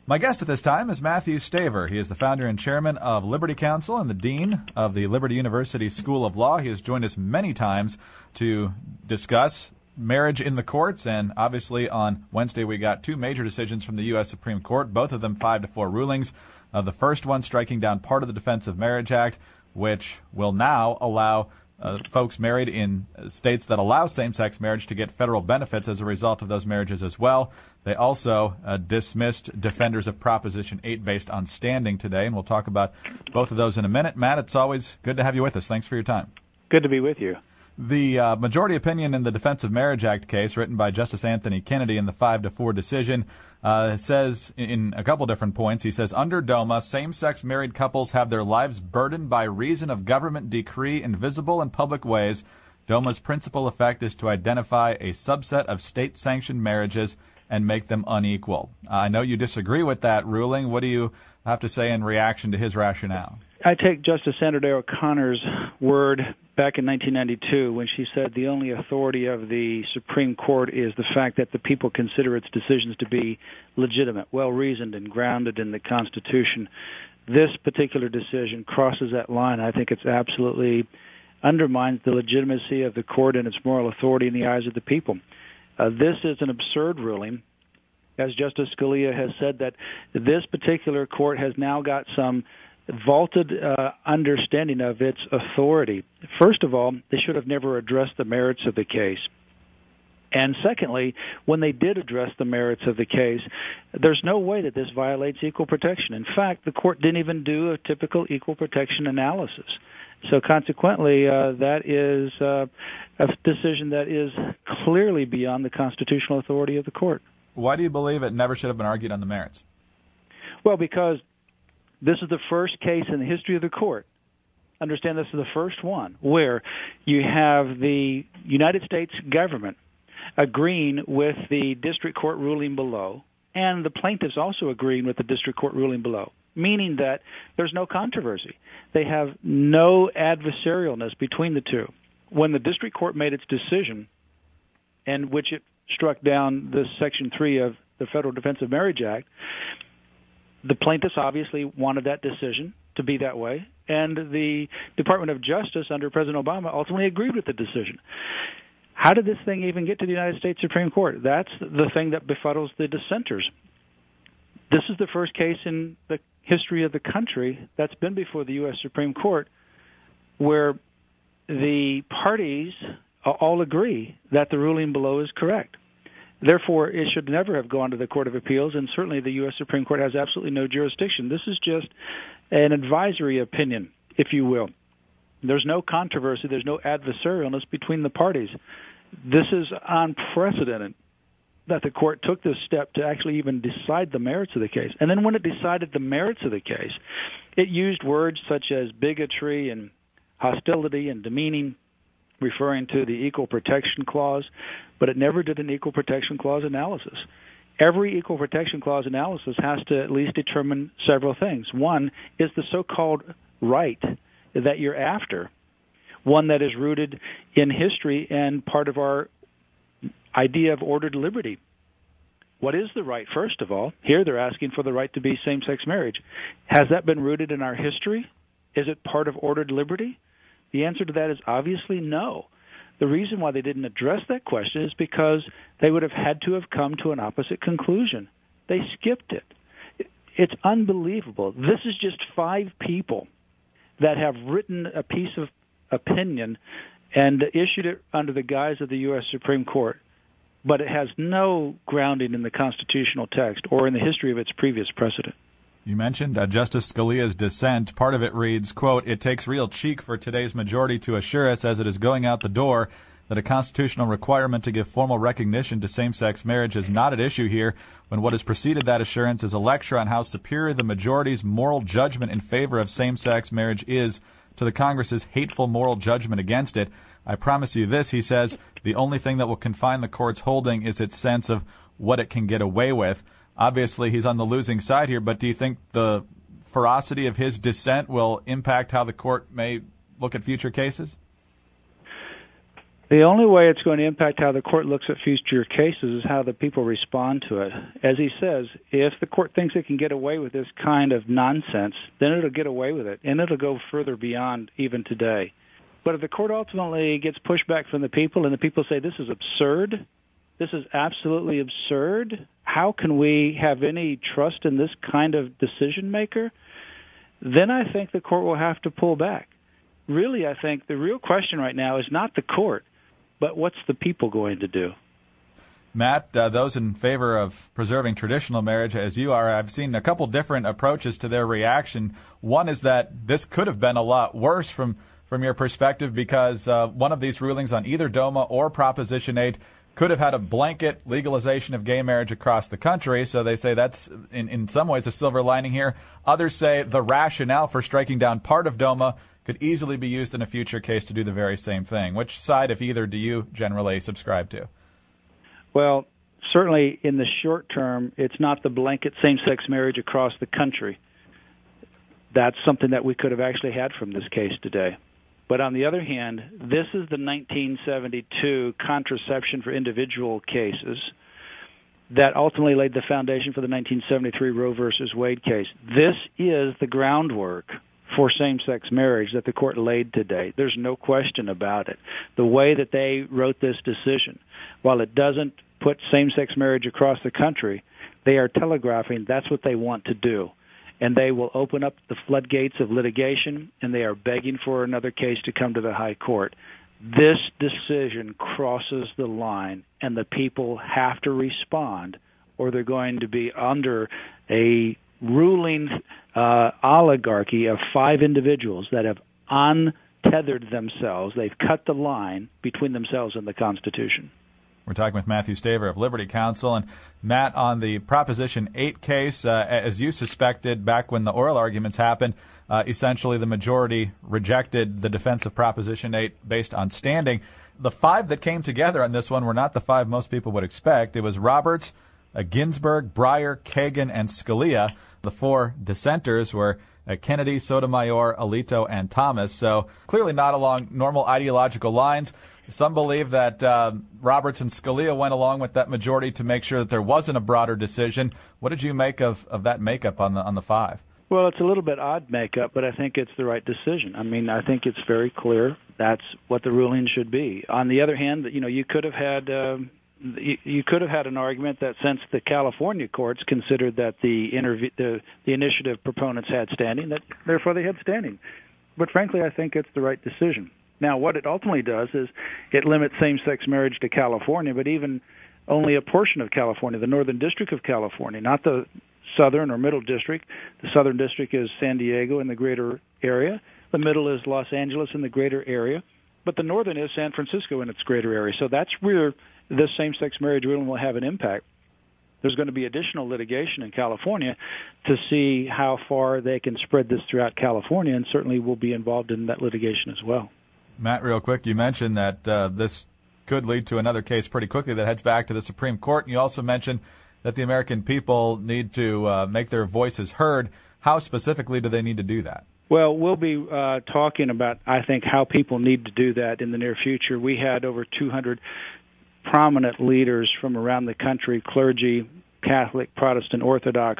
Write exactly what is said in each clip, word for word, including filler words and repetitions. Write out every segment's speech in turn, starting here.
My guest at this time is Matthew Staver. He is the founder and chairman of Liberty Counsel and the dean of the Liberty University School of Law. He has joined us many times to discuss marriage in the courts, and obviously on Wednesday we got two major decisions from the U S Supreme Court, both of them five to four rulings. Uh, the first one striking down part of the Defense of Marriage Act, which will now allow Uh, folks married in states that allow same-sex marriage to get federal benefits as a result of those marriages as well. They also uh, dismissed defenders of Proposition eight based on standing today, and we'll talk about both of those in a minute. Matt, it's always good to have you with us. Thanks for your time. Good to be with you. The uh, majority opinion in the Defense of Marriage Act case, written by Justice Anthony Kennedy in the five to four decision, uh, says in a couple different points, he says, under DOMA, same-sex married couples have their lives burdened by reason of government decree in visible and public ways. DOMA's principal effect is to identify a subset of state-sanctioned marriages and make them unequal. Uh, I know you disagree with that ruling. What do you have to say in reaction to his rationale? I take Justice Sandra Day O'Connor's word back in nineteen ninety-two when she said the only authority of the Supreme Court is the fact that the people consider its decisions to be legitimate, well-reasoned, and grounded in the Constitution. This particular decision crosses that line. I think it's absolutely undermines the legitimacy of the court and its moral authority in the eyes of the people. Uh, this is an absurd ruling. As Justice Scalia has said, that this particular court has now got some vaulted uh, understanding of its authority. First of all, they should have never addressed the merits of the case. And secondly, when they did address the merits of the case, there's no way that this violates equal protection. In fact, the court didn't even do a typical equal protection analysis. So consequently, uh, that is uh, a decision that is clearly beyond the constitutional authority of the court. Why do you believe it never should have been argued on the merits? Well, because this is the first case in the history of the court. Understand, this is the first one where you have the United States government agreeing with the district court ruling below, and the plaintiffs also agreeing with the district court ruling below, meaning that there's no controversy. They have no adversarialness between the two. When the district court made its decision, and which it struck down the Section three of the Federal Defense of Marriage Act, the plaintiffs obviously wanted that decision to be that way, and the Department of Justice under President Obama ultimately agreed with the decision. How did this thing even get to the United States Supreme Court? That's the thing that befuddles the dissenters. This is the first case in the history of the country that's been before the U S Supreme Court where the parties all agree that the ruling below is correct. Therefore, it should never have gone to the Court of Appeals, and certainly the U S Supreme Court has absolutely no jurisdiction. This is just an advisory opinion, if you will. There's no controversy. There's no adversarialness between the parties. This is unprecedented that the court took this step to actually even decide the merits of the case. And then when it decided the merits of the case, it used words such as bigotry and hostility and demeaning, referring to the Equal Protection Clause, but it never did an Equal Protection Clause analysis. Every Equal Protection Clause analysis has to at least determine several things. One is the so-called right that you're after, one that is rooted in history and part of our idea of ordered liberty. What is the right, first of all? Here they're asking for the right to be same-sex marriage. Has that been rooted in our history? Is it part of ordered liberty? The answer to that is obviously no. The reason why they didn't address that question is because they would have had to have come to an opposite conclusion. They skipped it. It's unbelievable. This is just five people that have written a piece of opinion and issued it under the guise of the U S Supreme Court, but it has no grounding in the constitutional text or in the history of its previous precedent. You mentioned uh, Justice Scalia's dissent. Part of it reads, quote, "It takes real cheek for today's majority to assure us as it is going out the door that a constitutional requirement to give formal recognition to same-sex marriage is not at issue here, when what has preceded that assurance is a lecture on how superior the majority's moral judgment in favor of same-sex marriage is to the Congress's hateful moral judgment against it. I promise you this," he says, "the only thing that will confine the court's holding is its sense of what it can get away with." Obviously, he's on the losing side here, but do you think the ferocity of his dissent will impact how the court may look at future cases? The only way it's going to impact how the court looks at future cases is how the people respond to it. As he says, if the court thinks it can get away with this kind of nonsense, then it'll get away with it, and it'll go further beyond even today. But if the court ultimately gets pushback from the people and the people say this is absurd, this is absolutely absurd, how can we have any trust in this kind of decision maker? Then I think the court will have to pull back. Really, I think the real question right now is not the court, but what's the people going to do? Matt, uh, those in favor of preserving traditional marriage, as you are, I've seen a couple different approaches to their reaction. One is that this could have been a lot worse from, from your perspective because uh, one of these rulings on either DOMA or Proposition eight could have had a blanket legalization of gay marriage across the country. So they say that's, in, in some ways, a silver lining here. Others say the rationale for striking down part of DOMA could easily be used in a future case to do the very same thing. Which side, if either, do you generally subscribe to? Well, certainly in the short term, it's not the blanket same-sex marriage across the country. That's something that we could have actually had from this case today. But on the other hand, this is the nineteen seventy-two contraception for individual cases that ultimately laid the foundation for the nineteen seventy-three Roe versus Wade case. This is the groundwork for same-sex marriage that the court laid today. There's no question about it. The way that they wrote this decision, while it doesn't put same-sex marriage across the country, they are telegraphing that's what they want to do. And they will open up the floodgates of litigation, and they are begging for another case to come to the high court. This decision crosses the line, and the people have to respond, or they're going to be under a ruling uh, oligarchy of five individuals that have untethered themselves. They've cut the line between themselves and the Constitution. We're talking with Matthew Staver of Liberty Counsel. And, Matt, on the Proposition eight case, uh, as you suspected back when the oral arguments happened, uh, essentially the majority rejected the defense of Proposition eight based on standing. The five that came together on this one were not the five most people would expect. It was Roberts, uh, Ginsburg, Breyer, Kagan, and Scalia. The four dissenters were uh, Kennedy, Sotomayor, Alito, and Thomas. So clearly not along normal ideological lines. Some believe that uh, Roberts and Scalia went along with that majority to make sure that there wasn't a broader decision. What did you make of, of that makeup on the on the five? Well, it's a little bit odd makeup, but I think it's the right decision. I mean, I think it's very clear that's what the ruling should be. On the other hand, you know, you could have had um, you, you could have had an argument that since the California courts considered that the, interv- the the initiative proponents had standing, that therefore they had standing. But frankly, I think it's the right decision. Now, what it ultimately does is it limits same-sex marriage to California, but even only a portion of California, the Northern District of California, not the Southern or Middle District. The Southern District is San Diego in the greater area. The Middle is Los Angeles in the greater area. But the Northern is San Francisco in its greater area. So that's where this same-sex marriage ruling will have an impact. There's going to be additional litigation in California to see how far they can spread this throughout California, and certainly we'll be involved in that litigation as well. Matt, real quick, you mentioned that uh, this could lead to another case pretty quickly that heads back to the Supreme Court. And you also mentioned that the American people need to uh, make their voices heard. How specifically do they need to do that? Well, we'll be uh, talking about, I think, how people need to do that in the near future. We had over two hundred prominent leaders from around the country, clergy, Catholic, Protestant, Orthodox,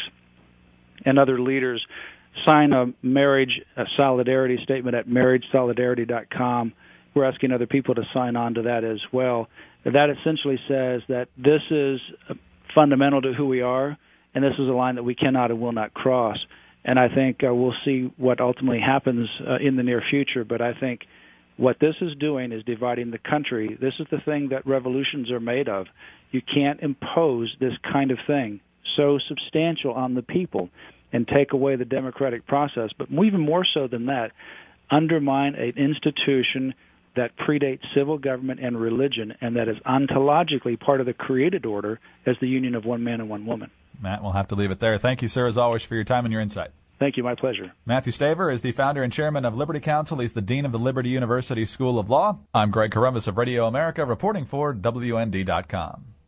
and other leaders, sign a marriage a solidarity statement at marriage solidarity dot com. We're asking other people to sign on to that as well. That essentially says that this is fundamental to who we are, and this is a line that we cannot and will not cross. And I think uh, we'll see what ultimately happens uh, in the near future. But I think what this is doing is dividing the country. This is the thing that revolutions are made of. You can't impose this kind of thing so substantial on the people and take away the democratic process, but even more so than that, undermine an institution that predates civil government and religion and that is ontologically part of the created order as the union of one man and one woman. Matt, we'll have to leave it there. Thank you, sir, as always, for your time and your insight. Thank you. My pleasure. Matthew Staver is the founder and chairman of Liberty Counsel. He's the dean of the Liberty University School of Law. I'm Greg Corombos of Radio America, reporting for W N D dot com.